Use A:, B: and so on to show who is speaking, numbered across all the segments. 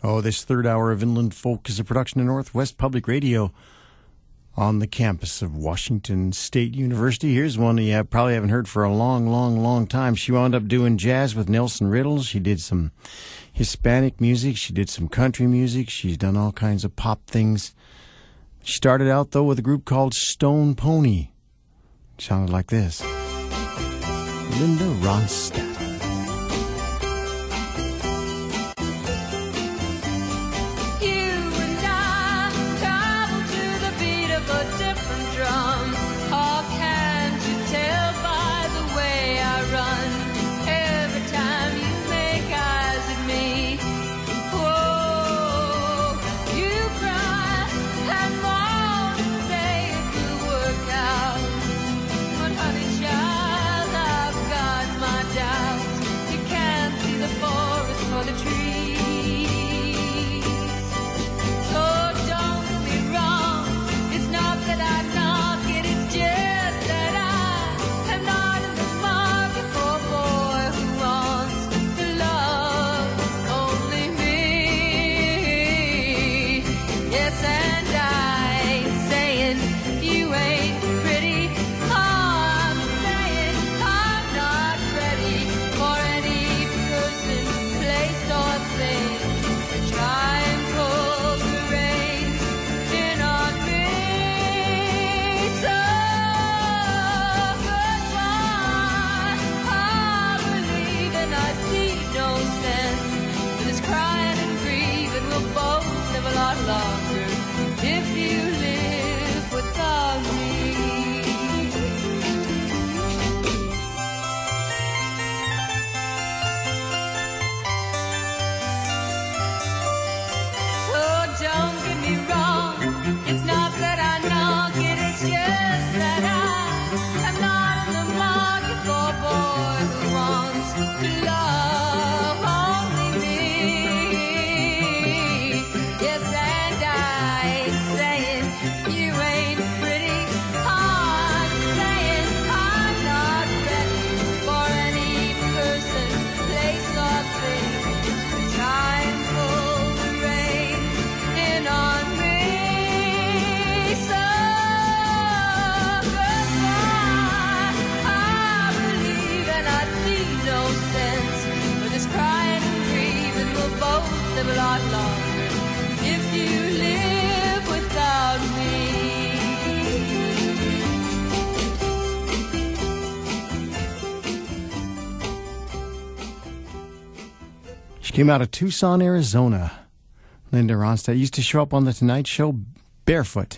A: Oh, this third hour of Inland Folk is a production of Northwest Public Radio on the campus of Washington State University. Here's one you probably haven't heard for a long time. She wound up doing jazz with Nelson Riddle. She did some Hispanic music. She did some country music. She's done all kinds of pop things. She started out, though, with a group called Stone Pony. It sounded like this. Linda Ronstadt. Came out of Tucson, Arizona. Linda Ronstadt used to show up on the Tonight Show barefoot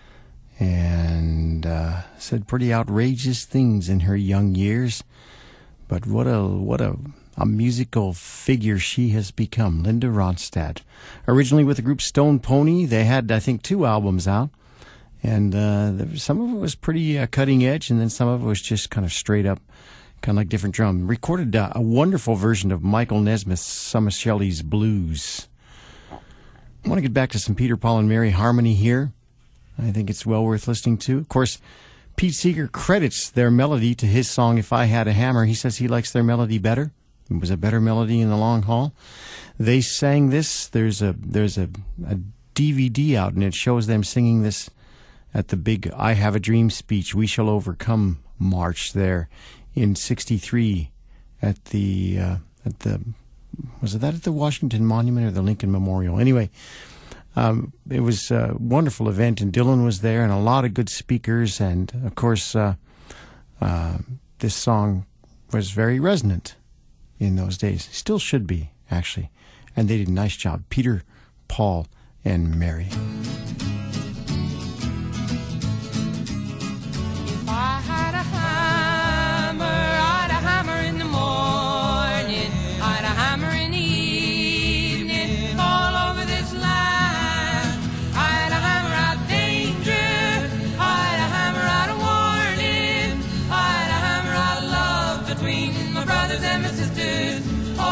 A: and said pretty outrageous things in her young years. But what a musical figure she has become, Linda Ronstadt. Originally with the group Stone Pony, they had, I think, 2 albums out. And some of it was pretty cutting edge, and then some of it was just kind of straight up, kind of like different drum. Recorded a wonderful version of Michael Nesmith's Some of Shelley's Blues. I want to get back to some Peter, Paul, and Mary harmony here. I think it's well worth listening to. Of course, Pete Seeger credits their melody to his song If I Had a Hammer. He says he likes their melody better. It was a better melody in the long haul. They sang this. There's a DVD out, and it shows them singing this at the big I Have a Dream speech, We Shall Overcome march there in '63 at the was it at the Washington Monument or the Lincoln Memorial? Anyway, it was a wonderful event, and Dylan was there, and a lot of good speakers, and of course, this song was very resonant in those days. Still should be, actually, and they did a nice job. Peter, Paul, and Mary.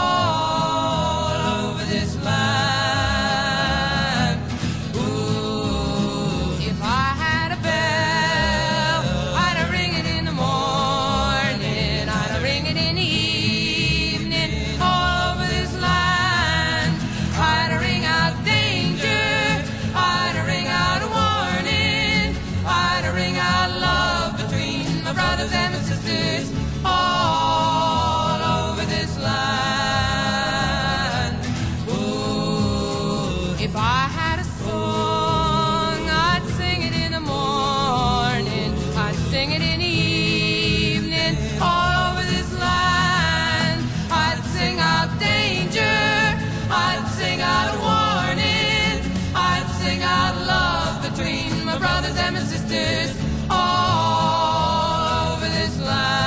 B: All over this land. Ooh. If I had a song, I'd sing it in the morning, I'd sing it in the evening, all over this land. I'd sing out danger, I'd sing out warning, I'd sing out love between my brothers and my sisters, all over this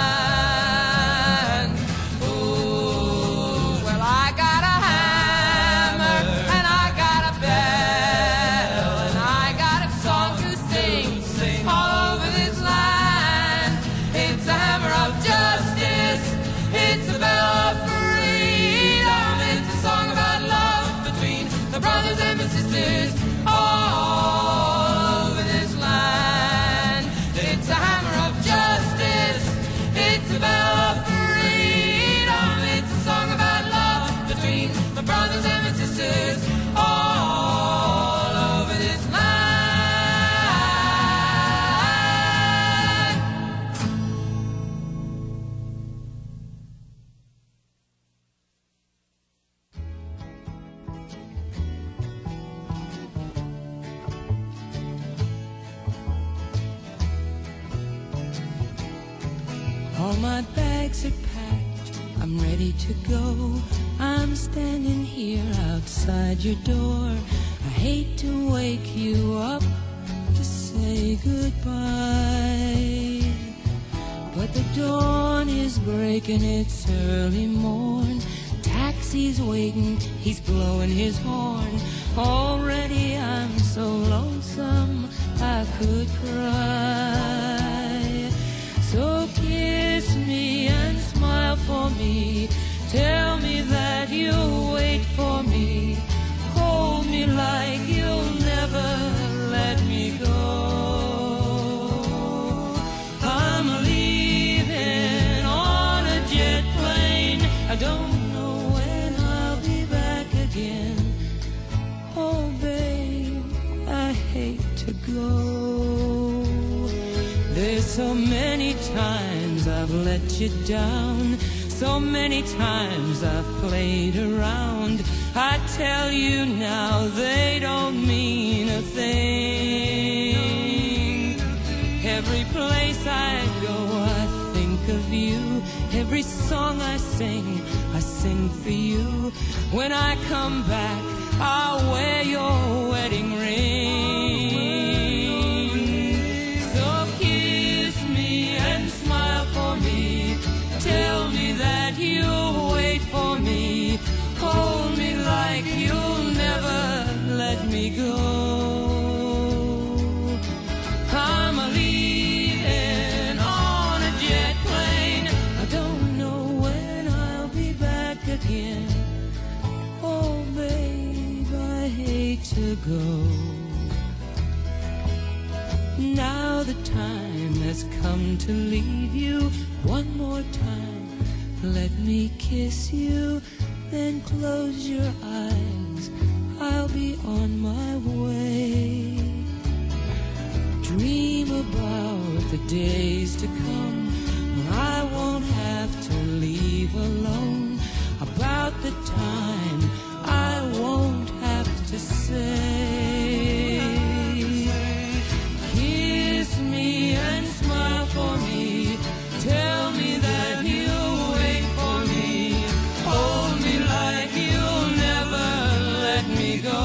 B: land. Ooh, well, I got a hammer and I got a bell and I got a song to sing all over this land. It's a hammer of justice, it's a bell of freedom, it's a song about love between the brothers and the sisters all over this land. It's a hammer of justice, it's a bell of freedom, it's a song about love between the brothers and the sisters all over this land. All my bags are packed, I'm ready to go. I'm standing here outside your door. I hate to wake you up to say goodbye, but the dawn is breaking, it's early morn. Taxi's waiting, he's blowing his horn. Already I'm so lonesome I could cry. So kiss me and smile for me, tell me that you'll wait for me, hold me like you'll never let me go. I'm leaving on a jet plane, I don't know when I'll be back again. Oh babe, I hate to go. There's so many times I've let you down, so many times I've played around. I tell you now they don't mean a thing. Every place I go I think of you, every song I sing for you. When I come back I'll wear your wedding ring. So kiss me and smile for me, tell me that you'll wait for me, hold me like you'll never let me go. I'm leaving on a jet plane, I don't know when I'll be back again. Oh babe, I hate to go. Now the time has come to leave you. One more time, let me kiss you, then close your eyes, I'll be on my way. Dream about the days to come when I won't have to leave alone, about the time I won't have to say. Kiss me and smile for me, tell me that you'll wait for me, hold me like you'll never let me go.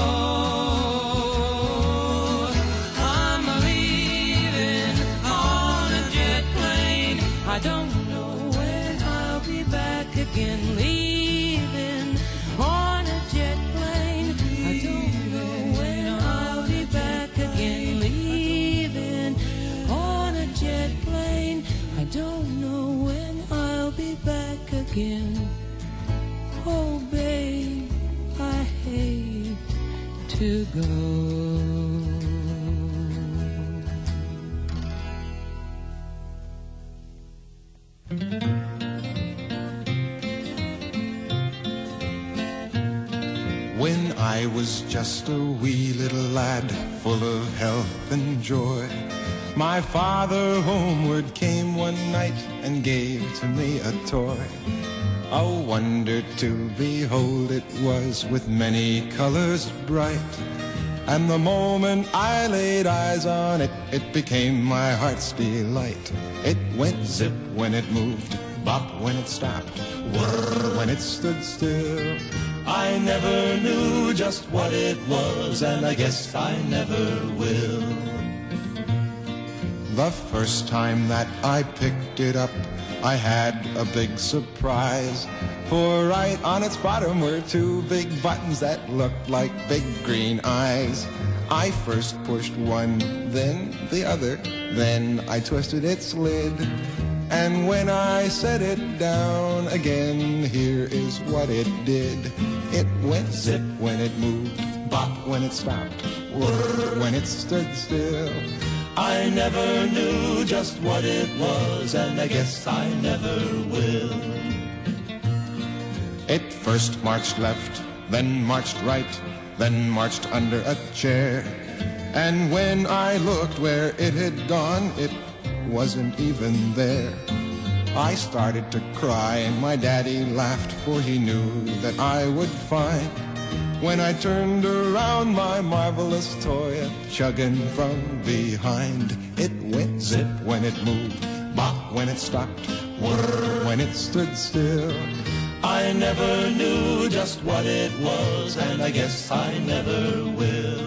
B: I'm leaving on a jet plane, I don't know when I'll be back again. Leaving on a jet plane, I don't know when I'll be back again. Leaving on a jet plane, I don't know when I'll be back again. Oh babe, I hate to go.
C: When I was just a wee little lad, full of health and joy, my father homeward came one night and gave to me a toy. A wonder to behold it was, with many colors bright. And the moment I laid eyes on it, it became my heart's delight. It went zip when it moved, bop when it stopped, whir when it stood still. I never knew just what it was, and I guess I never will. The first time that I picked it up, I had a big surprise. For right on its bottom were two big buttons that looked like big green eyes. I first pushed one, then the other, then I twisted its lid. And when I set it down again, here is what it did. It went zip when it moved, bop when it stopped, whir when it stood still. I never knew just what it was, and I guess I never will. It first marched left, then marched right, then marched under a chair. And when I looked where it had gone, it wasn't even there. I started to cry and my daddy laughed, for he knew that I would find. When I turned around, my marvelous toy chugging from behind. It went zip when it moved, bop when it stopped, whir when it stood still. I never knew just what it was, and I guess I never will.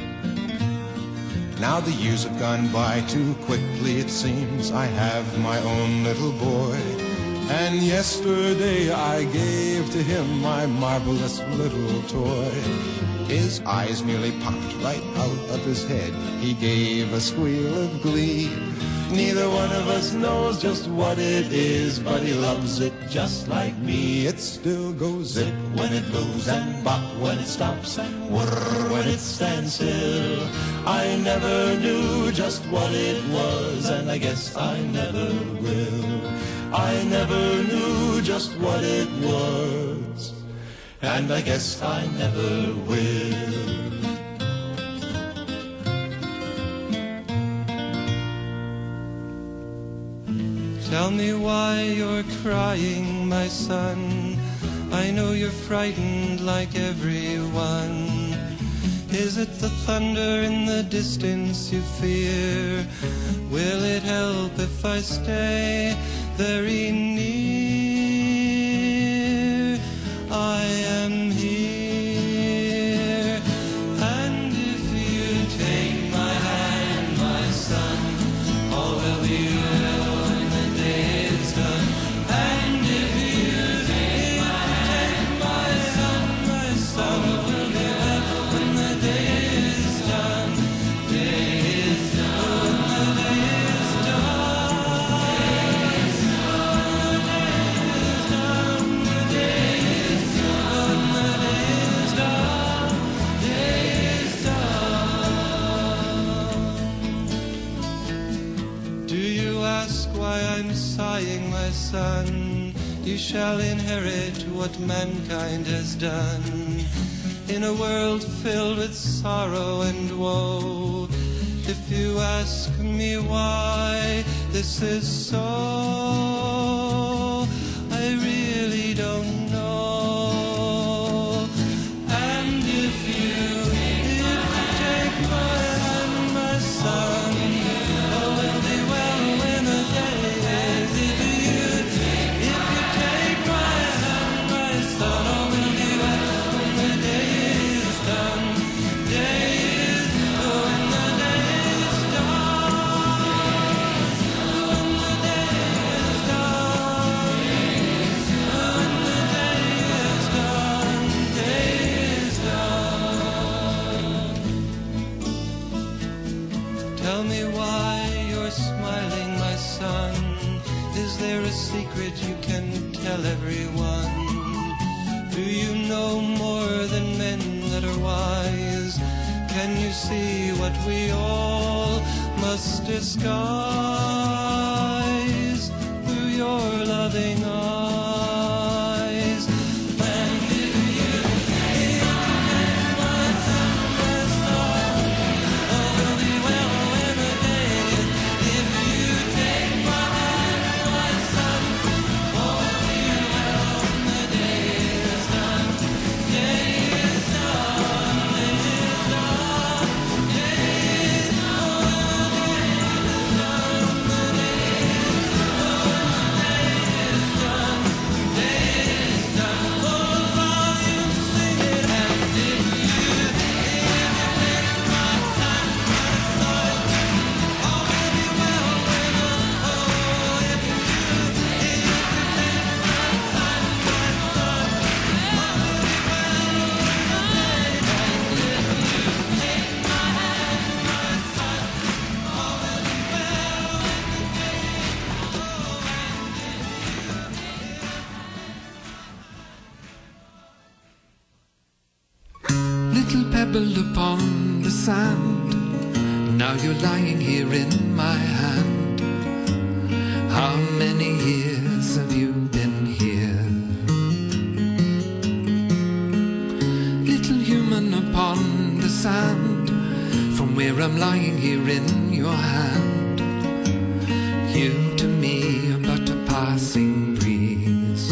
C: Now the years have gone by too quickly, it seems. I have my own little boy, and yesterday I gave to him my marvelous little toy. His eyes nearly popped right out of his head. He gave a squeal of glee. Neither one of us knows just what it is, but he loves it just like me. It still goes zip when it goes, and bop when it stops, and whir when it stands still. I never knew just what it was, and I guess I never will. I never knew just what it was, and I guess I never will. Tell me why you're crying, my son. I know you're frightened like everyone. Is it the thunder in the distance you fear? Will it help if I stay very near? I am here, and if you take my hand, my son, all will be well when the day is done. And if you take my hand, my son, all will be well when the day is done. Day is done, when the day is done. The day is done, the day is done. Day is done. Do you ask why I'm sighing, my son? You shall inherit what mankind has done. In a world filled with sorrow and woe, if you ask me why this is so, I really don't know. And if you take my hand, my son, all will be well when the day is. If you take my hand, my son, all will be well when the day is done. Day is when the day is done. When the day is done. When the day is done. Day is done. Tell me why you're smiling, my son. Is there a secret you can tell everyone? Do you know more than men that are wise? Can you see what we all must disguise through your loving eyes? And if you take my hand, my son, all will be well when the day is. If you take my hand, my son, all will be well when
D: little pebble upon the sand. Now you're lying here in my hand. How many years have you been here? Little human upon the sand, from where I'm lying here in your hand. You to me are but a passing breeze.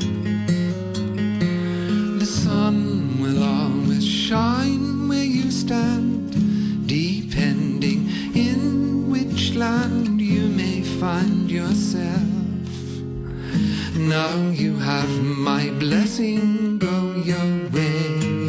D: The sun will always shine where you stand, depending in which land you may find yourself. Now you have my blessing, go your way.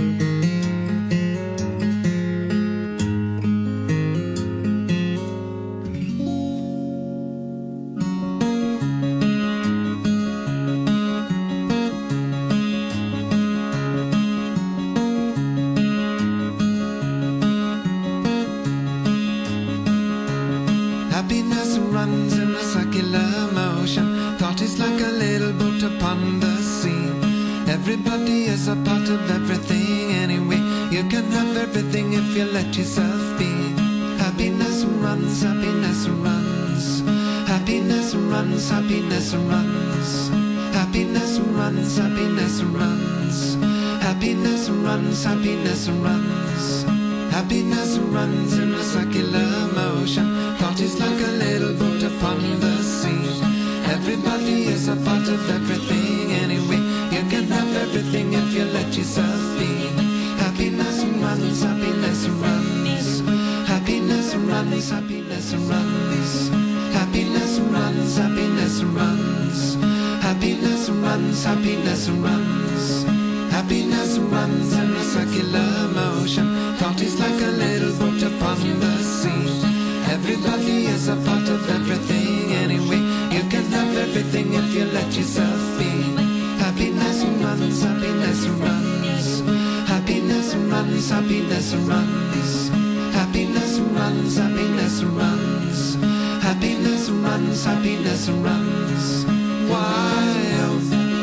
D: Happiness runs in a circular motion. Thought is like a little boat upon the sea. Everybody is a part of everything anyway. You can have everything if you let yourself be. Happiness runs, happiness runs. Happiness runs, happiness runs. Happiness runs, happiness runs. Happiness runs, happiness runs. Happiness runs in a circular motion. Thought is like a little boat upon the sea. Everybody is a part of everything anyway. You can have everything if you let yourself be. Happiness runs, happiness runs. Happiness runs, happiness runs. Happiness runs, happiness runs. Happiness runs, happiness runs. Happiness runs in a circular motion. Thought is like a little boat upon the sea. Everybody is a part of everything anyway. You can have everything if you let yourself be. Happiness runs, happiness runs. Happiness runs, happiness runs. Happiness runs, happiness runs. Happiness runs, happiness runs. Why? Oh,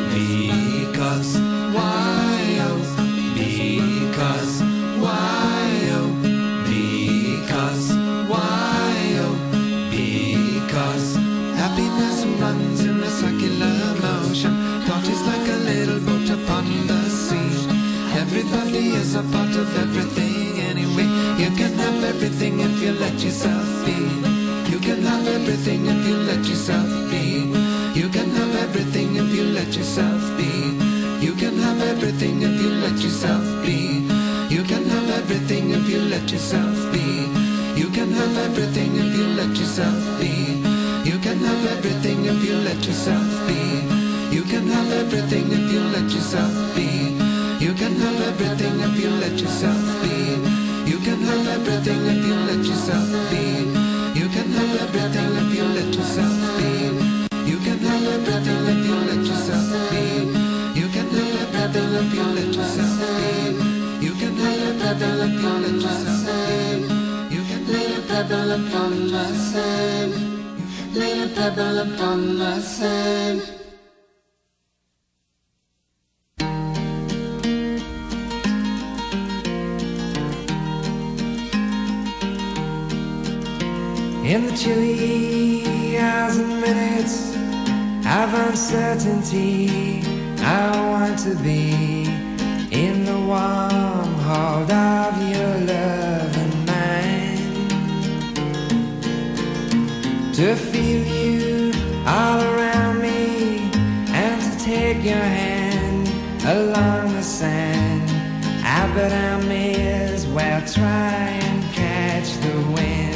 D: because. Why? Oh, because. Why? Oh, because. Why? Oh, because. Happiness runs in a circular motion. Thought is like a little boat upon the sea. Everybody is a part of everything anyway. You can have everything if you let yourself be. You can have everything if you let yourself be. You can have everything if you let yourself be. You can have everything if you let yourself be. You can have everything if you let yourself be. You can have everything if you let yourself be. You can have everything if you let yourself be. You can have everything if you let yourself be. You can have everything if you let yourself be. You can have everything if you let yourself be. You can have everything if you let yourself be. You can have everything if you let yourself be. You can have everything if you let yourself be. You can have everything if you let yourself be. You can lay a pebble upon the sand. Lay a pebble upon the sand.
E: In the chilly hours and minutes of uncertainty, I want to be in the warm hold of your love and mine, to feel you all around me and to take your hand along the sand. I bet I may as well try and catch the wind.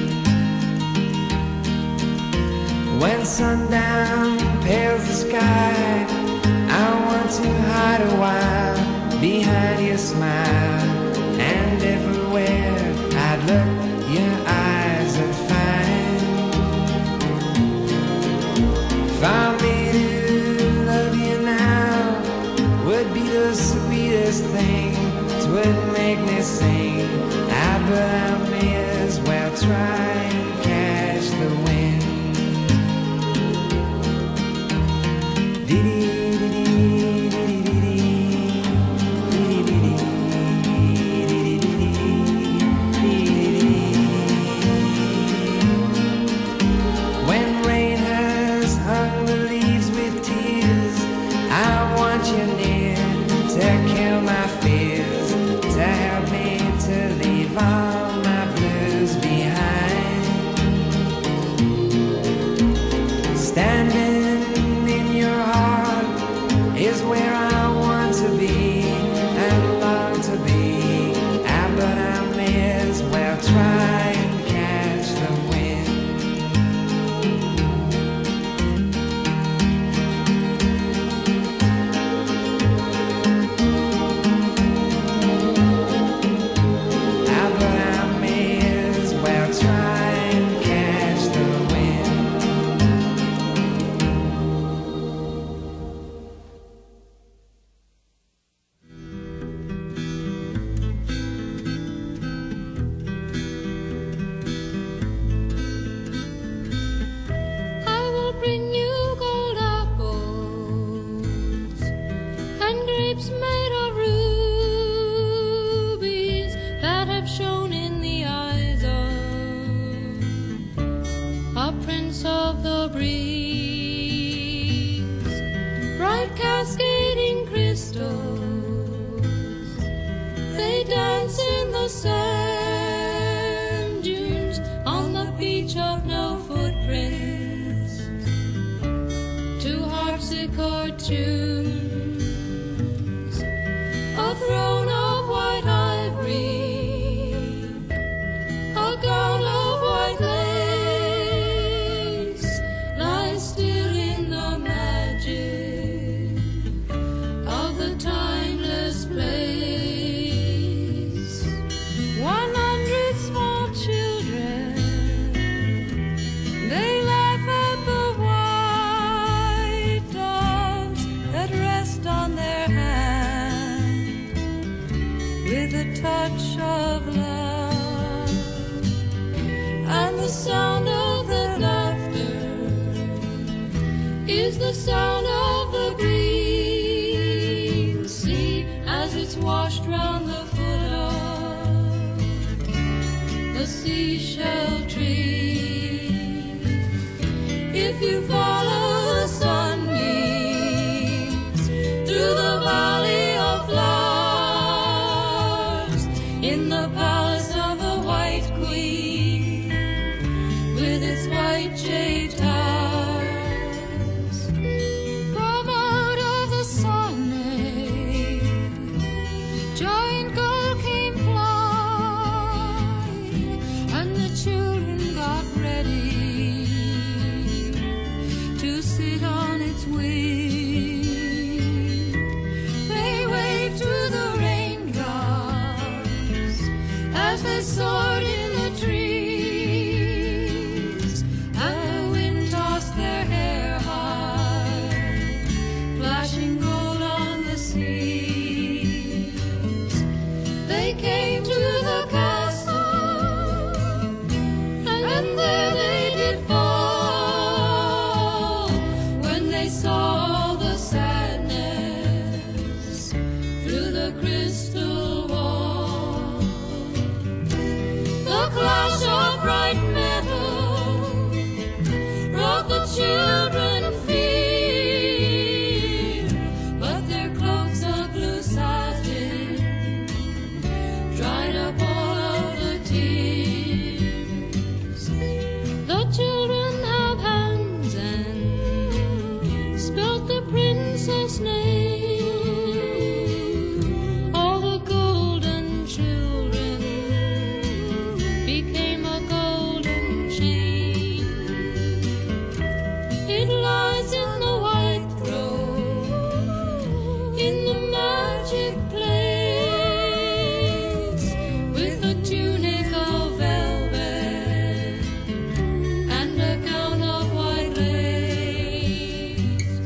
E: When sundown pales the sky, I want to hide a while behind your smile. And everywhere I'd look, your eyes would find. For me to love you now would be the sweetest thing. 'Twould make me sing. But I may as well try and catch the wind.
B: the sand dunes, on the beach of no footprints, to harpsichord tunes, a throne of white ivory, a gown of white lace, lies still in the magic of the timeless place. 100 small children, they laugh at the white dogs that rest on their hand with a touch of love, and the sound of their laughter is the sound of the green sea as it's washed round the foot of the seashell tree. If you follow the sunbeams through the valley of flowers, in the palace of the White Queen with its white jade towers, from out of the sunny giant gull came flying, and the children got ready to sit on its wing. They waved to the raindrops as they soared in the trees, and the wind tossed their hair high, flashing gold on the seas. They came to the castle, and there they did fall, when they saw the sadness through the crystal wall. The clash of bright metal brought the children fear, but their cloaks of blue satin dried up all of the tears. The children have hands and spelt the princess' name. All the golden children became a golden chain. It lies in the white grove, in the magic place, with a tunic of velvet and a gown of white lace.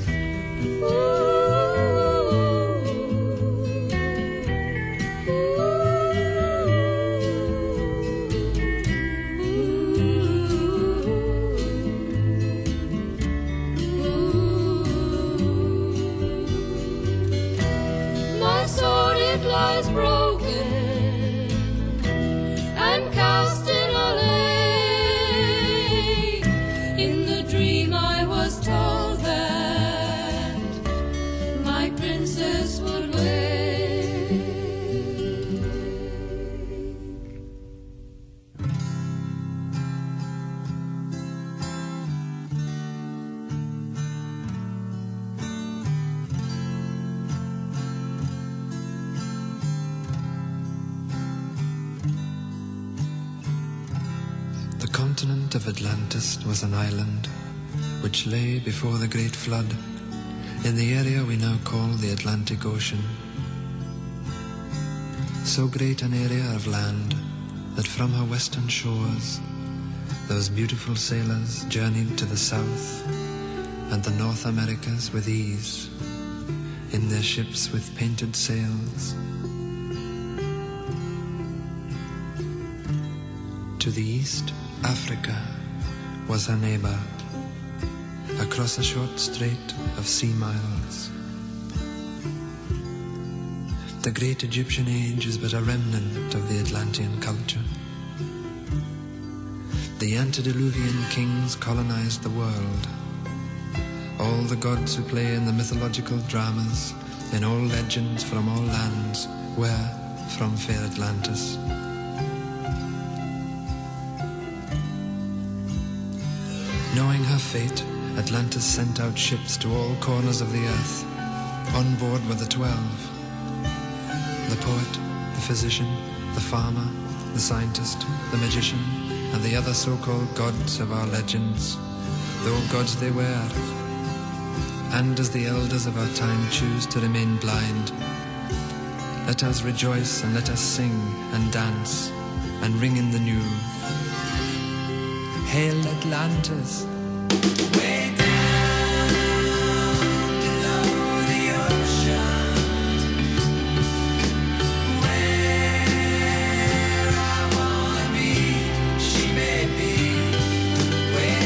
B: My sword, it lies broken and cast in a lake. In the dream I was told that my princess would wake.
D: The continent of Atlantis was an island which lay before the great flood in the area we now call the Atlantic Ocean. So great an area of land that from her western shores those beautiful sailors journeyed to the south and the North Americas with ease in their ships with painted sails. To the east, Africa was her neighbor, across a short strait of sea miles. The great Egyptian age is but a remnant of the Atlantean culture. The antediluvian kings colonized the world. All the gods who play in the mythological dramas, in all legends from all lands, were from fair Atlantis. Knowing her fate, Atlantis sent out ships to all corners of the earth. On board were the 12. The poet, the physician, the farmer, the scientist, the magician, and the other so-called gods of our legends, though gods they were. And as the elders of our time choose to remain blind, let us rejoice and let us sing and dance and ring in the new. Hail Atlantis! Way down below the ocean, where I wanna be, she may be. Way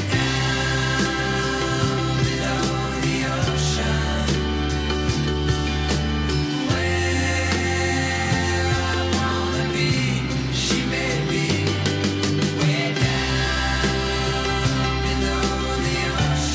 D: down below the ocean, where I wanna be, she may be. Way down below the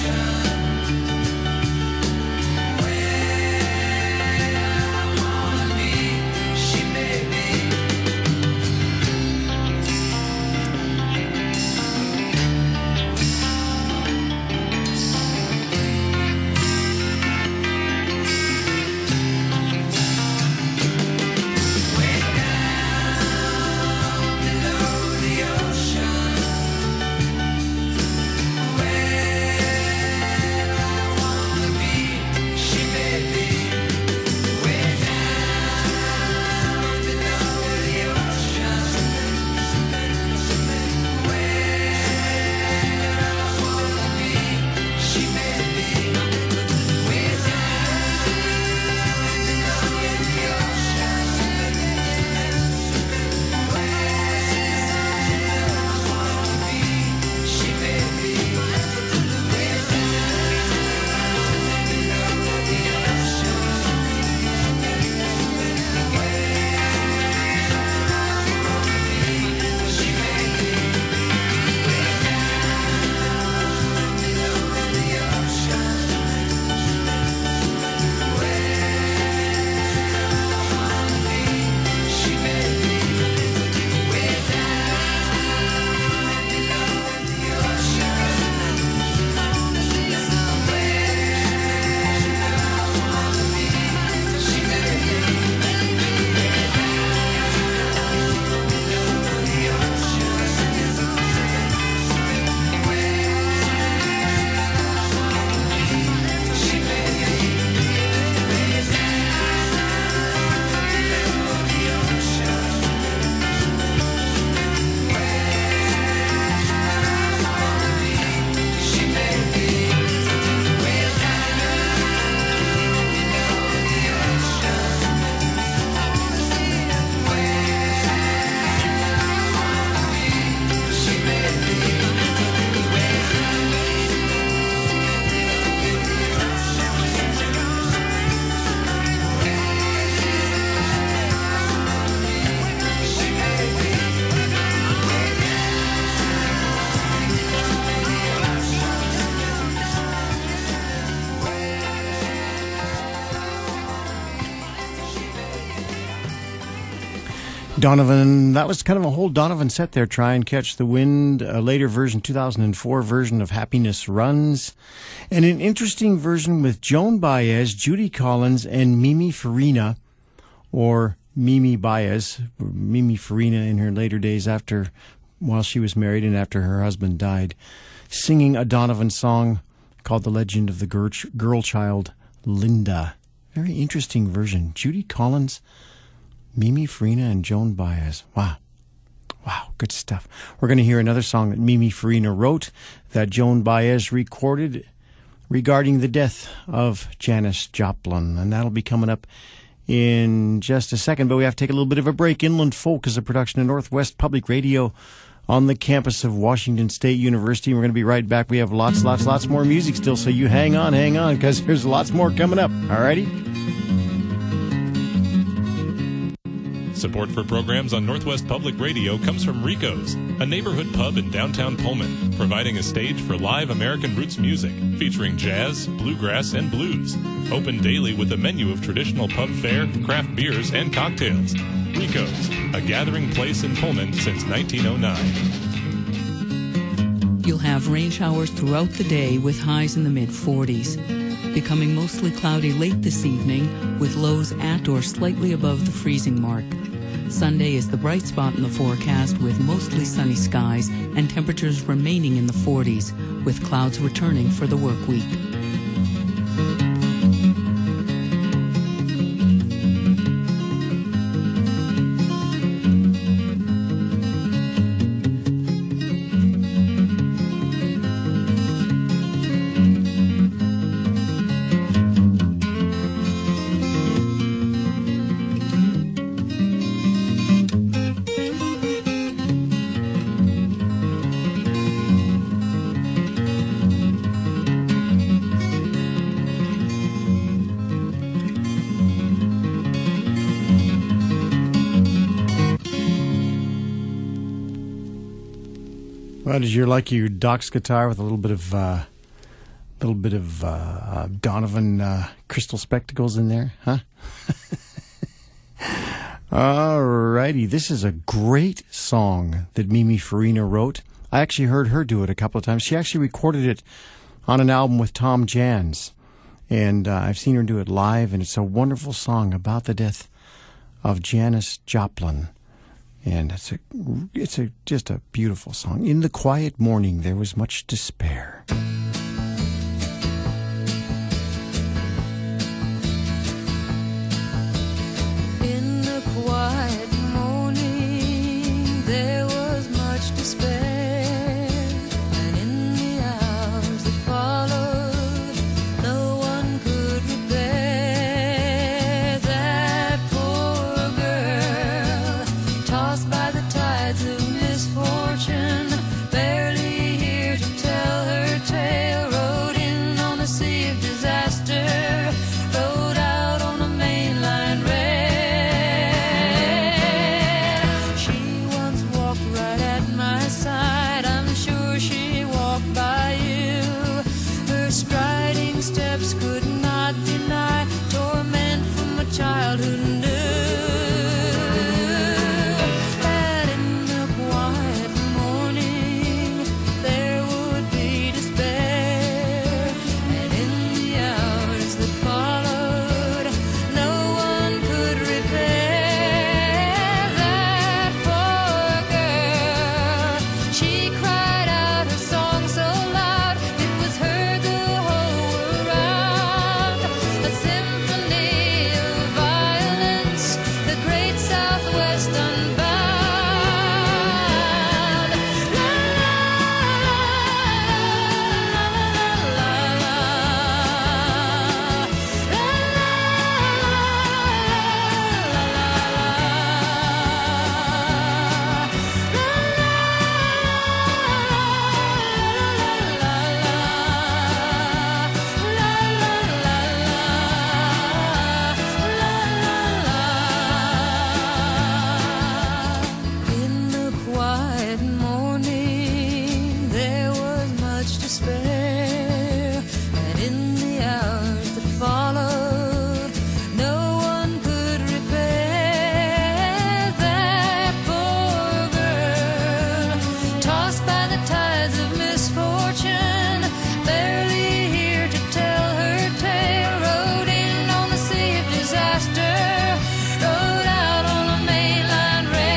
A: Donovan, that was kind of a whole Donovan set there. Try and Catch the Wind, a later version, 2004 version of Happiness Runs, and an interesting version with Joan Baez, Judy Collins, and Mimi Farina, or Mimi Baez, Mimi Farina in her later days while she was married and after her husband died, singing a Donovan song called The Legend of the Girl Child, Linda. Very interesting version. Judy Collins, Mimi Farina, and Joan Baez. Wow, good stuff. We're going to hear another song that Mimi Farina wrote that Joan Baez recorded regarding the death of Janis Joplin, and that'll be coming up in just a second, but we have to take a little bit of a break. Inland Folk is a production of Northwest Public Radio on the campus of Washington State University. We're going to be right back. We have lots more music still, so you hang on, because there's lots more coming up. Alrighty?
F: Support for programs on Northwest Public Radio comes from Rico's, a neighborhood pub in downtown Pullman, providing a stage for live American roots music, featuring jazz, bluegrass, and blues. Open daily with a menu of traditional pub fare, craft beers, and cocktails. Rico's, a gathering place in Pullman since 1909.
G: You'll have rain showers throughout the day with highs in the mid-40s. Becoming mostly cloudy late this evening with lows at or slightly above the freezing mark. Sunday is the bright spot in the forecast with mostly sunny skies and temperatures remaining in the 40s with clouds returning for the work week.
A: Well, did you like your Doc's guitar with a little bit of Donovan crystal spectacles in there, huh? All righty, this is a great song that Mimi Farina wrote. I actually heard her do it a couple of times. She actually recorded it on an album with Tom Jans, and I've seen her do it live, and it's a wonderful song about the death of Janis Joplin. And it's just a beautiful song. In the quiet morning, there was much despair.
B: In the quiet morning, there was much despair, and in the hours that followed, no one could repair that poor girl, tossed by the tides of misfortune, barely here to tell her tale, rode in on a sea of disaster, rode out on a mainline rail. She once walked right at my side, I'm sure she walked by you. Her striding steps could not deny torment from a child who knew that in the quiet morning there would be despair, and in the hours that followed, no one could repair that poor girl. She cried out her song so loud, it was heard the whole world round. A symphony of violence, the great Southwest unbound. La, la, la, la, la, in the quiet morning, there was much despair, and in the hours that followed, no one could repair that poor girl, tossed by the tides of misfortune, barely here to tell her tale, rode in on the sea of disaster, rode out on a mainline rail.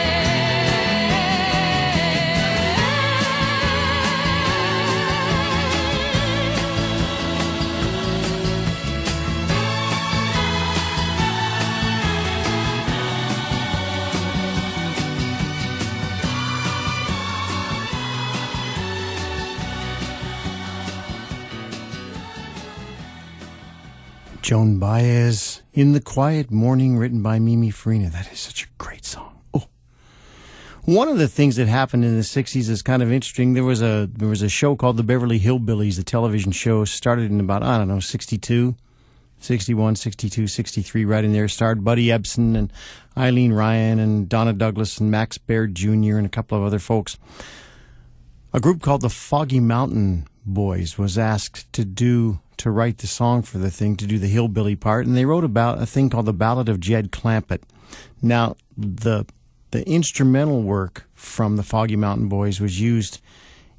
A: Joan Baez, In the Quiet Morning, written by Mimi Farina. That is such a great song. Oh. One of the things that happened in the 60s is kind of interesting. There was a show called The Beverly Hillbillies, the television show, started in about, 62, 61, 62, 63, right in there. Starred Buddy Ebsen and Eileen Ryan and Donna Douglas and Max Baird Jr. and a couple of other folks. A group called the Foggy Mountain Boys was asked to write the song for the thing, to do the hillbilly part, and they wrote about a thing called the Ballad of Jed Clampett. Now, the instrumental work from the Foggy Mountain Boys was used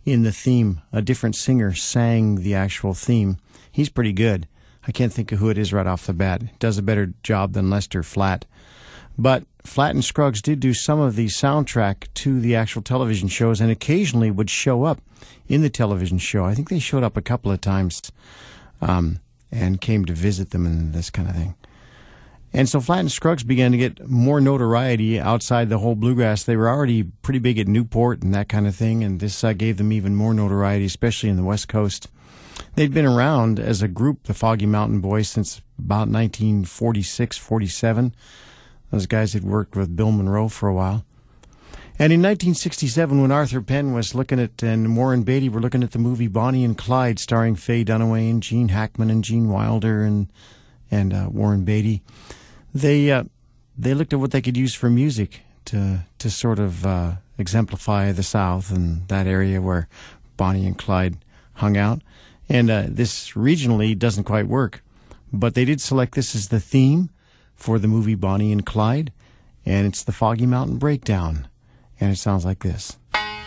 A: in the theme. A different singer sang the actual theme. He's pretty good. I can't think of who it is right off the bat. Does a better job than Lester Flatt. But Flatt and Scruggs did do some of the soundtrack to the actual television shows and occasionally would show up in the television show. I think they showed up a couple of times and came to visit them and this kind of thing. And so Flatt and Scruggs began to get more notoriety outside the whole bluegrass. They were already pretty big at Newport and that kind of thing, and this gave them even more notoriety, especially in the West Coast. They'd been around as a group, the Foggy Mountain Boys, since about 1946, 47. Those guys had worked with Bill Monroe for a while. And in 1967, when Arthur Penn was looking at, and Warren Beatty were looking at the movie Bonnie and Clyde, starring Faye Dunaway and Gene Hackman and Gene Wilder and Warren Beatty, they looked at what they could use for music to sort of exemplify the South and that area where Bonnie and Clyde hung out. And this regionally doesn't quite work, but they did select this as the theme for the movie Bonnie and Clyde, and it's the Foggy Mountain Breakdown, and it sounds like this.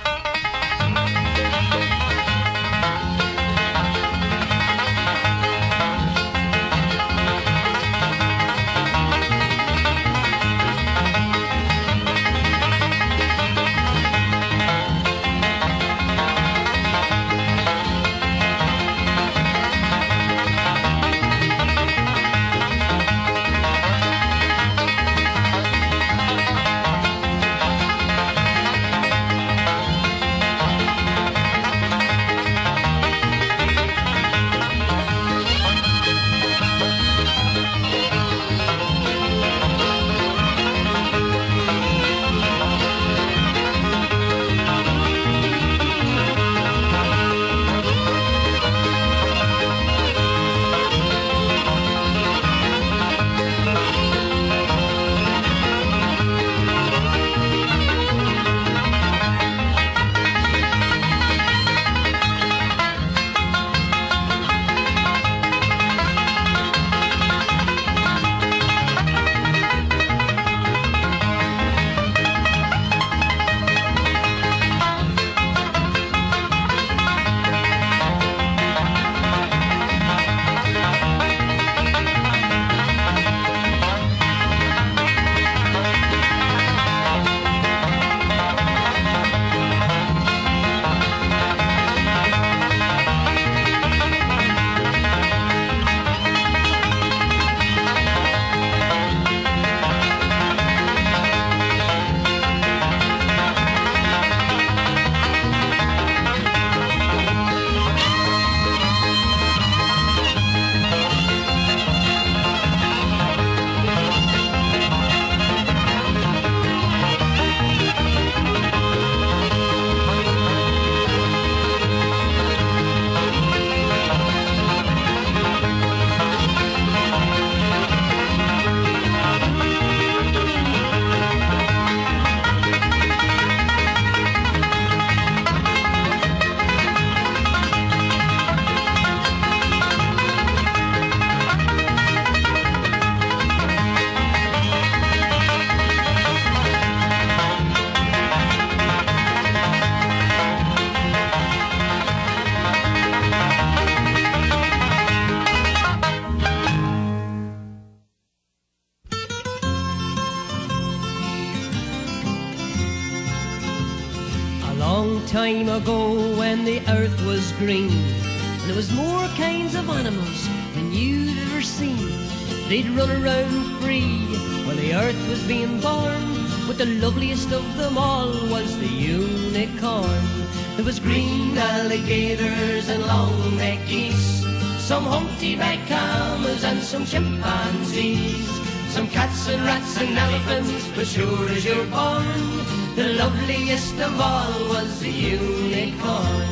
H: Time ago when the earth was green and there was more kinds of animals than you'd ever seen. They'd run around free while the earth was being born, but the loveliest of them all was the unicorn. There was green alligators and long-necked geese, some humpty-back camels and some chimpanzees, some cats and rats and elephants, but sure as you're born, the loveliest of all was the unicorn.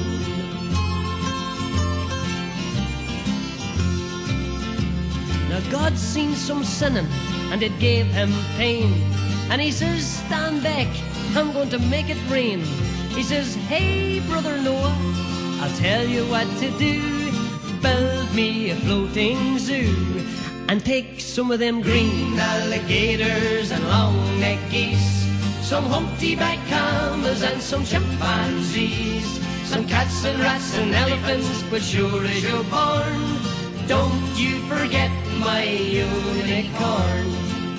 H: Now God seen some sinning and it gave him pain, and he says, stand back, I'm going to make it rain. He says, hey brother Noah, I'll tell you what to do. Build me a floating zoo and take some of them green alligators and long-necked geese, some humpty-back camels and some chimpanzees, some cats and rats and elephants, but sure as you're born, don't you forget my unicorn.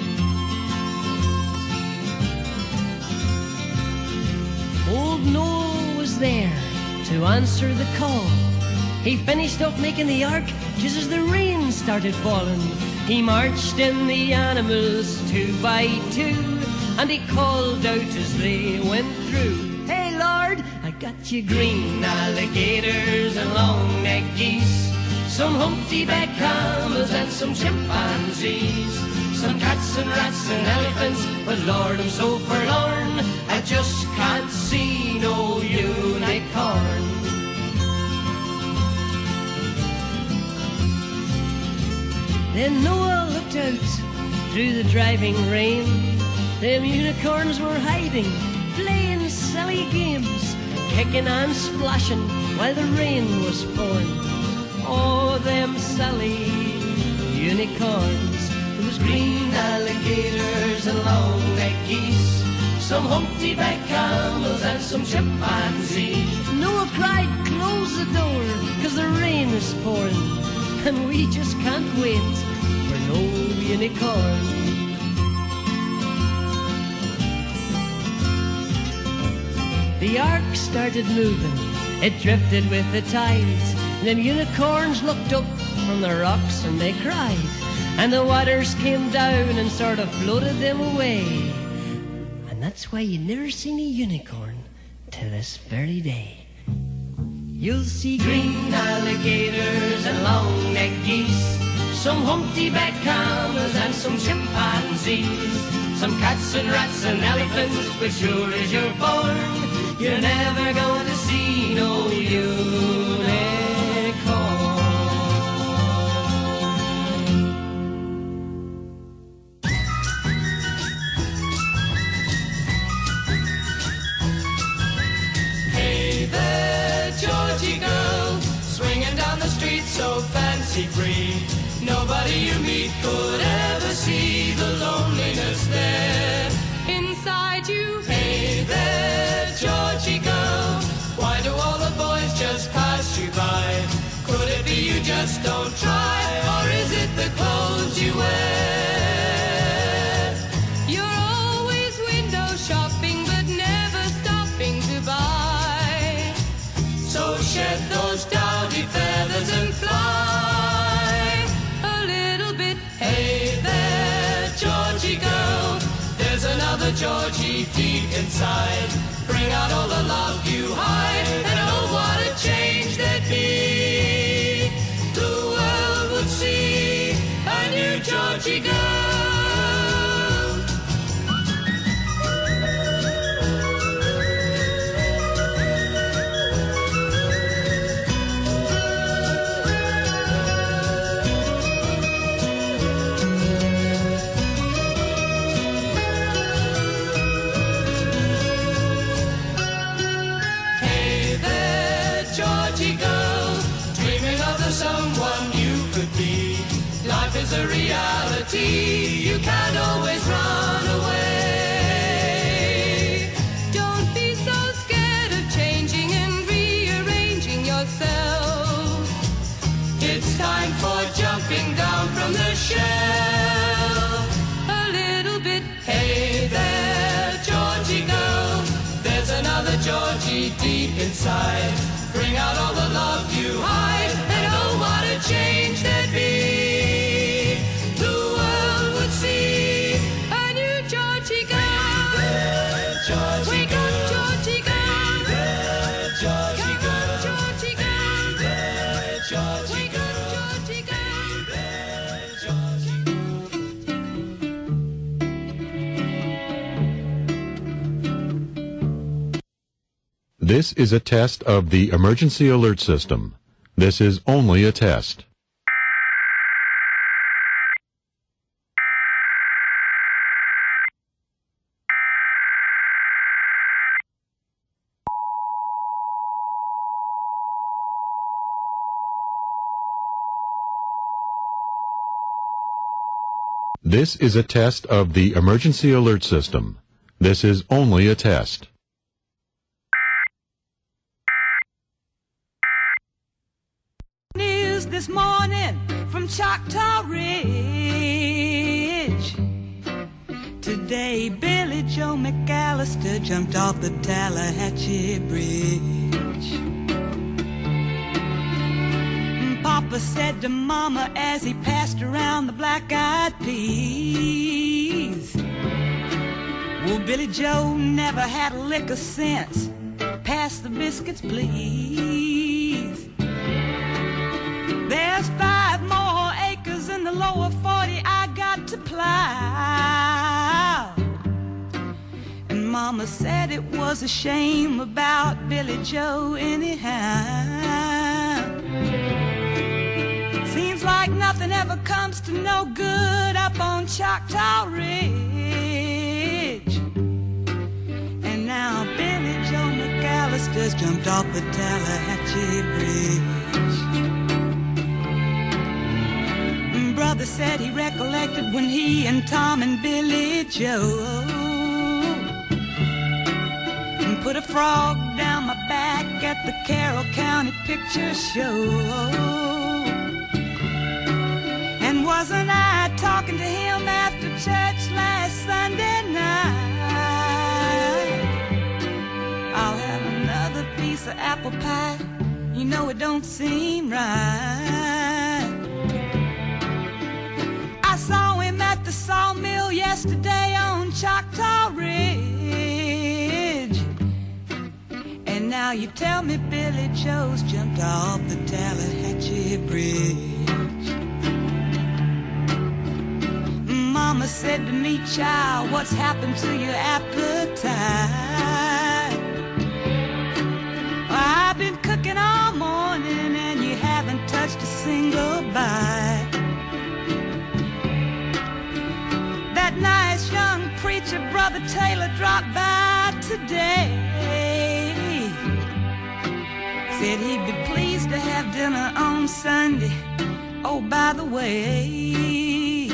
H: Old Noah was there to answer the call. He finished up making the ark just as the rain started falling. He marched in the animals 2 by 2, and he called out as they went through, "Hey Lord, I got you green alligators and long-necked geese, some humpty-back camels and some chimpanzees, some cats and rats and elephants, but Lord, I'm so forlorn, I just can't see no unicorn." Then Noah looked out through the driving rain. Them unicorns were hiding, playing silly games, kicking and splashing while the rain was pouring. Oh, them silly unicorns. There was green alligators and long-necked geese, some humpty-back camels and some chimpanzees. Noah cried, "Close the door, 'cause the rain is pouring, and we just can't wait for no unicorn." The ark started moving, it drifted with the tides. Them unicorns looked up from the rocks and they cried, and the waters came down and sort of floated them away. And that's why you never seen a unicorn to this very day. You'll see green alligators and long-necked geese, some humpty-back camels and some chimpanzees, some cats and rats and elephants, but sure as you're born, you're never going to see no unicorn.
B: Hey there, Georgie girl, swinging down the street so fancy-free. Nobody you meet could ever see the loneliness there inside you. Hey there, Georgie girl, why do all the boys just pass you by? Could it be you just don't try, or is it the clothes you wear? You're always window shopping but never stopping to buy. So shed those dowdy feathers and fly a little bit. Hey there, Georgie girl, there's another Georgie deep inside. Bring out all the love you hide, and oh, what a change there'd be. The world would see a new Georgie girl. Someone you could be. Life is a reality, you can't always run away. Don't be so scared of changing and rearranging yourself. It's time for jumping down from the shelf a little bit. Hey there, Georgie girl, there's another Georgie deep inside. Bring out all the love you hide, and oh, what a change there'd be. The world would see a new Georgie girl. Wake up, Georgie girl. Georgie girl. Georgie girl. Wake up, Georgie girl.
I: This is a test of the emergency alert system. This is only a test. This is a test of the emergency alert system. This is only a test.
B: News this morning from Choctaw Ridge. Today, Billy Joe McAllister jumped off the Tallahatchie Bridge. Papa said to Mama as he passed around the black-eyed peas, well, Billy Joe never had a lick of sense. Pass the biscuits, please. There's 5 more acres in the lower 40 I got to plow. And Mama said it was a shame about Billy Joe anyhow. Seems like nothing ever comes to no good up on Choctaw Ridge. And now Billy Joe McAllister's jumped off the Tallahatchie Bridge. Brother said he recollected when he and Tom and Billy Joe put a frog down my back at the Carroll County Picture Show. And wasn't I talking to him after church last Sunday night? I'll have another piece of apple pie. You know it don't seem right. I saw him at the sawmill yesterday on Choctaw Ridge. And now you tell me Billy Joe's jumped off the Tallahatchie Bridge. Mama said to me, child, what's happened to your appetite? I've been cooking all morning and you haven't touched a single bite. That nice young preacher, Brother Taylor, dropped by today. Said he'd be pleased to have dinner on Sunday. Oh, by the way,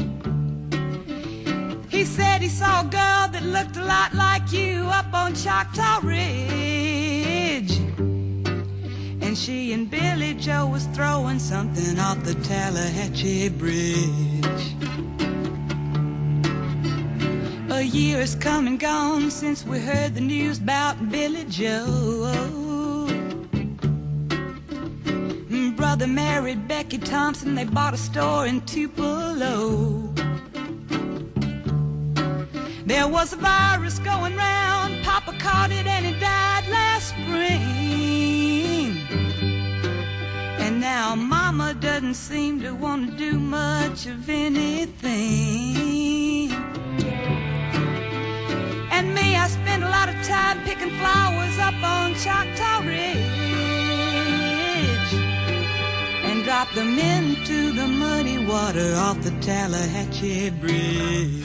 B: he said he saw a girl that looked a lot like you up on Choctaw Ridge. And she and Billy Joe was throwing something off the Tallahatchie Bridge. A year has come and gone since we heard the news about Billy Joe. Brother married Becky Thompson, they bought a store in Tupelo. There was a virus going round, Papa caught it and he died last spring. And now Mama doesn't seem to want to do much of anything. And me, I spend a lot of time picking flowers up on Choctaw Ridge and drop them into the muddy water off the Tallahatchie Bridge.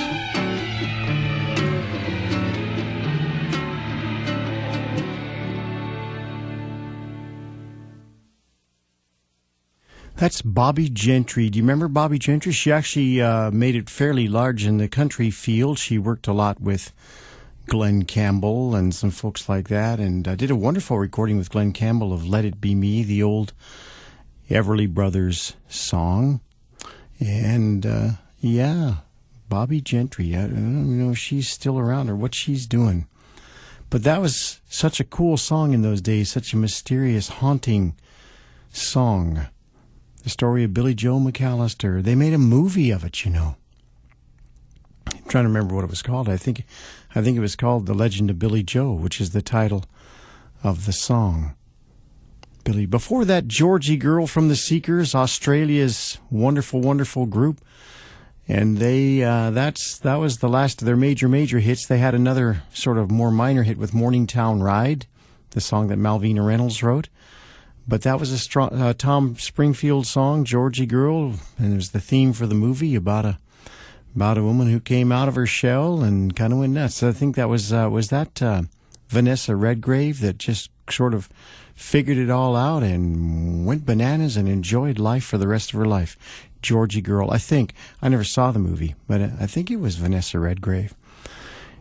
A: That's Bobbie Gentry. Do you remember Bobbie Gentry? She actually made it fairly large in the country field. She worked a lot with Glenn Campbell and some folks like that, and did a wonderful recording with Glenn Campbell of Let It Be Me, the old Everly Brothers song. And, yeah, Bobbie Gentry. I don't know if she's still around or what she's doing. But that was such a cool song in those days, such a mysterious, haunting song. The story of Billy Joe McAllister. They made a movie of it, you know. I'm trying to remember what it was called. I think it was called The Legend of Billy Joe, which is the title of the song. Billy. Before that, Georgie Girl from the Seekers, Australia's wonderful, wonderful group. And they that was the last of their major hits. They had another sort of more minor hit with Morningtown Ride, the song that Malvina Reynolds wrote. But that was a strong Tom Springfield song, Georgie Girl, and it was the theme for the movie about a woman who came out of her shell and kind of went nuts. So I think that was Vanessa Redgrave that just sort of figured it all out and went bananas and enjoyed life for the rest of her life. Georgie Girl, I think. I never saw the movie, but I think it was Vanessa Redgrave.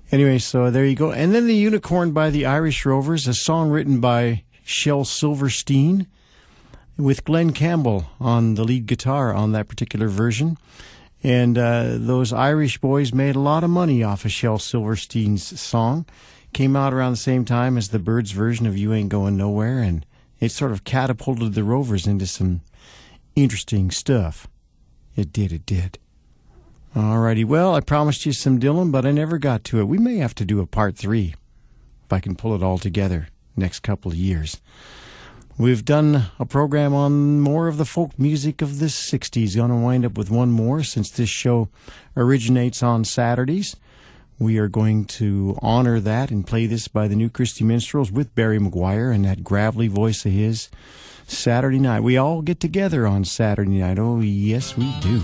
A: Anyway, so there you go. And then The Unicorn by the Irish Rovers, a song written by Shel Silverstein, with Glenn Campbell on the lead guitar on that particular version. And those Irish boys made a lot of money off of Shel Silverstein's song. Came out around the same time as the Byrds version of You Ain't Going Nowhere, and it sort of catapulted the Rovers into some interesting stuff. It did. Alrighty, well, I promised you some Dylan, but I never got to it. We may have to do a part 3, if I can pull it all together, next couple of years. We've done a program on more of the folk music of the 60s. Going to wind up with one more since this show originates on Saturdays. We are going to honor that and play this by the New Christy Minstrels with Barry McGuire and that gravelly voice of his. Saturday night. We all get together on Saturday night. Oh, yes, we do.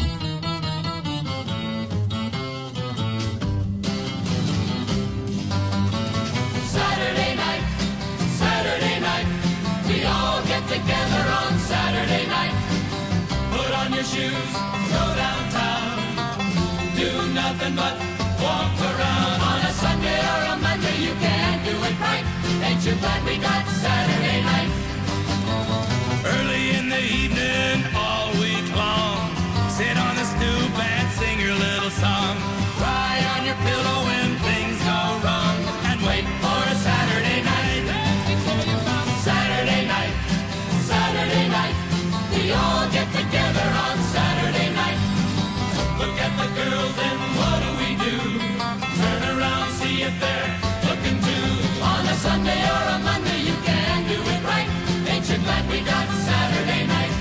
B: Together on Saturday night, put on your shoes, go downtown, do nothing but walk around. On a Sunday or a Monday you can't do it right. Ain't you glad we got Saturday night? Early in the evening, all week long, sit on the stoop and sing your little song. Cry on your pillow when things go wrong, and wait for a Saturday night. Saturday night, Saturday night, we all get together on Saturday night. Look at the girls and what do? Turn around, see if they're looking too. On a Sunday or a Monday you can do it right. Ain't you glad we got Saturday night?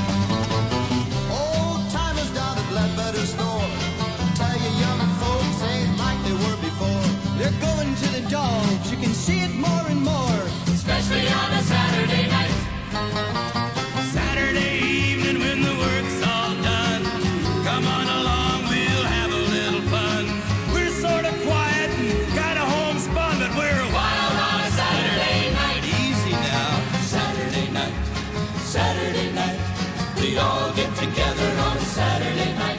J: Old timers down at Ledbetter store tell you young folks ain't like they were before. They're going to the dogs, you can see it more and more,
B: especially on a Saturday night. Saturday evening when the work's all done, come on along, we'll have a little fun. We're sort of quiet and kind of homespun, but we're wild on a Saturday night. Easy now. Saturday night, Saturday night, we all get together on a Saturday night.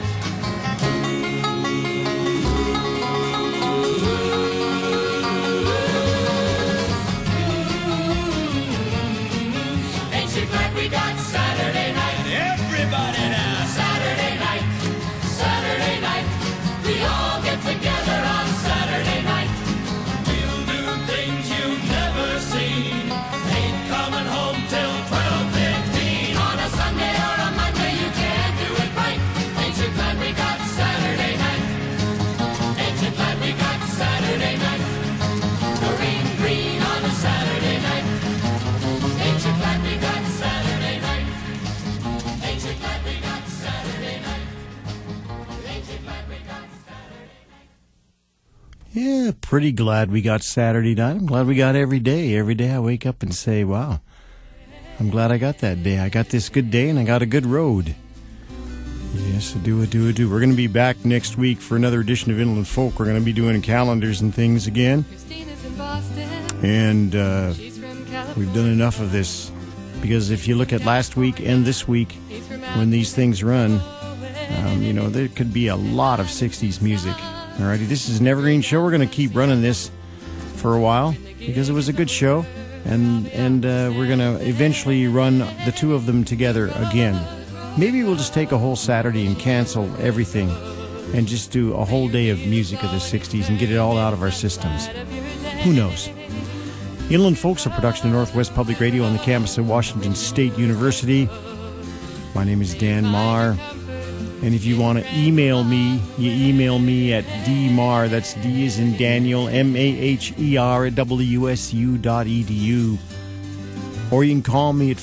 B: We got Saturday night. Everybody now. Saturday night, Saturday night, we all get together on Saturday night. We'll do things you've never seen. Ain't coming home till 12:15. On a Sunday or a Monday you can't do it right. Ain't you glad we got Saturday night? Ain't you glad we got Saturday night? Green, green on a Saturday night. Ain't you glad we got Saturday night? Ain't you glad we got Saturday night? Ain't you glad we got Saturday night?
A: Yeah, pretty glad we got Saturday night. I'm glad we got every day. Every day I wake up and say, wow, I'm glad I got that day. I got this good day and I got a good road. Yes, I do. We're going to be back next week for another edition of Inland Folk. We're going to be doing calendars and things again. And we've done enough of this, because if you look at last week and this week, when these things run, there could be a lot of 60s music. Alrighty, this is an evergreen show. We're going to keep running this for a while because it was a good show, and we're going to eventually run the two of them together again. Maybe we'll just take a whole Saturday and cancel everything and just do a whole day of music of the 60s and get it all out of our systems. Who knows? Inland Folk's a production of Northwest Public Radio on the campus of Washington State University. My name is Dan Marr. And if you want to email me, you email me at dmar, that's D as in Daniel, MAHER at WSU.edu. Or you can call me at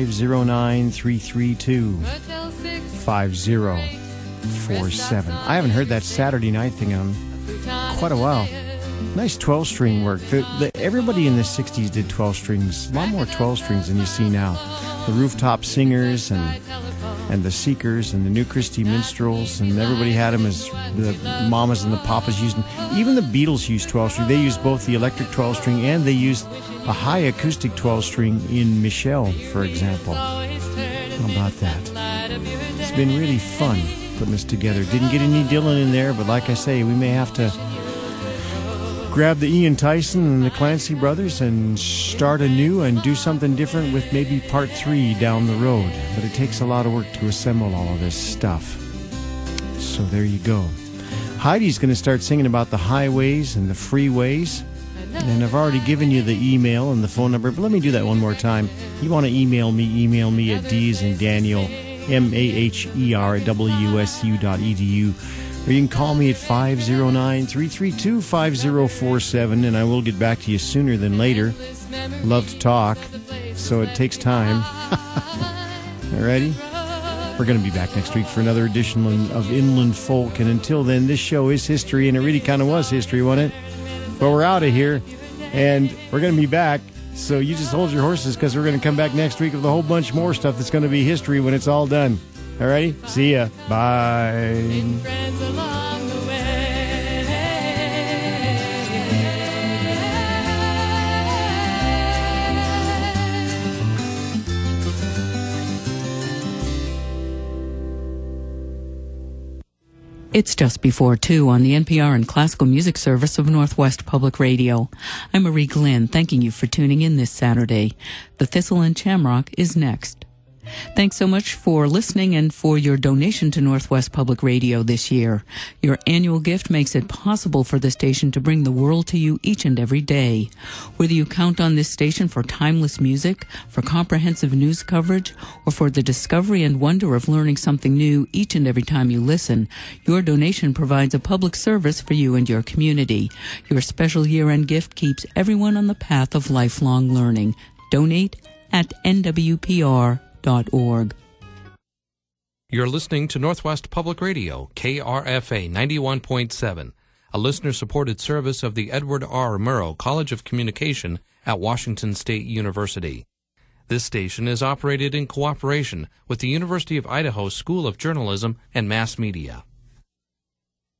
A: 509-332-5047. I haven't heard that Saturday night thing in quite a while. Nice 12-string work. Everybody in the 60s did 12 strings, a lot more 12 strings than you see now. The Rooftop Singers and the Seekers and the New Christy Minstrels, and everybody had them as the mamas and the papas used them. Even the Beatles used 12-string. They used both the electric 12-string and they used a high acoustic 12-string in Michelle, for example. How about that? It's been really fun putting this together. Didn't get any Dylan in there, but like I say, we may have to grab the Ian Tyson and the Clancy brothers and start anew and do something different with maybe part 3 down the road. But it takes a lot of work to assemble all of this stuff. So there you go. Heidi's going to start singing about the highways and the freeways. And I've already given you the email and the phone number, but let me do that one more time. You want to email me at D's and Daniel, maher@wsu.edu. Or you can call me at 509-332-5047, and I will get back to you sooner than later. Love to talk, so it takes time. Alrighty? We're going to be back next week for another edition of Inland Folk, and until then, this show is history, and it really kind of was history, wasn't it? But we're out of here, and we're going to be back, so you just hold your horses, because we're going to come back next week with a whole bunch more stuff that's going to be history when it's all done. Alrighty? See ya. Bye.
G: It's just before 2 on the NPR and Classical Music Service of Northwest Public Radio. I'm Marie Glenn, thanking you for tuning in this Saturday. The Thistle and Shamrock is next. Thanks so much for listening and for your donation to Northwest Public Radio this year. Your annual gift makes it possible for the station to bring the world to you each and every day. Whether you count on this station for timeless music, for comprehensive news coverage, or for the discovery and wonder of learning something new each and every time you listen, your donation provides a public service for you and your community. Your special year-end gift keeps everyone on the path of lifelong learning. Donate at nwpr.org.
K: You're listening to Northwest Public Radio, KRFA 91.7, a listener-supported service of the Edward R. Murrow College of Communication at Washington State University. This station is operated in cooperation with the University of Idaho School of Journalism and Mass Media.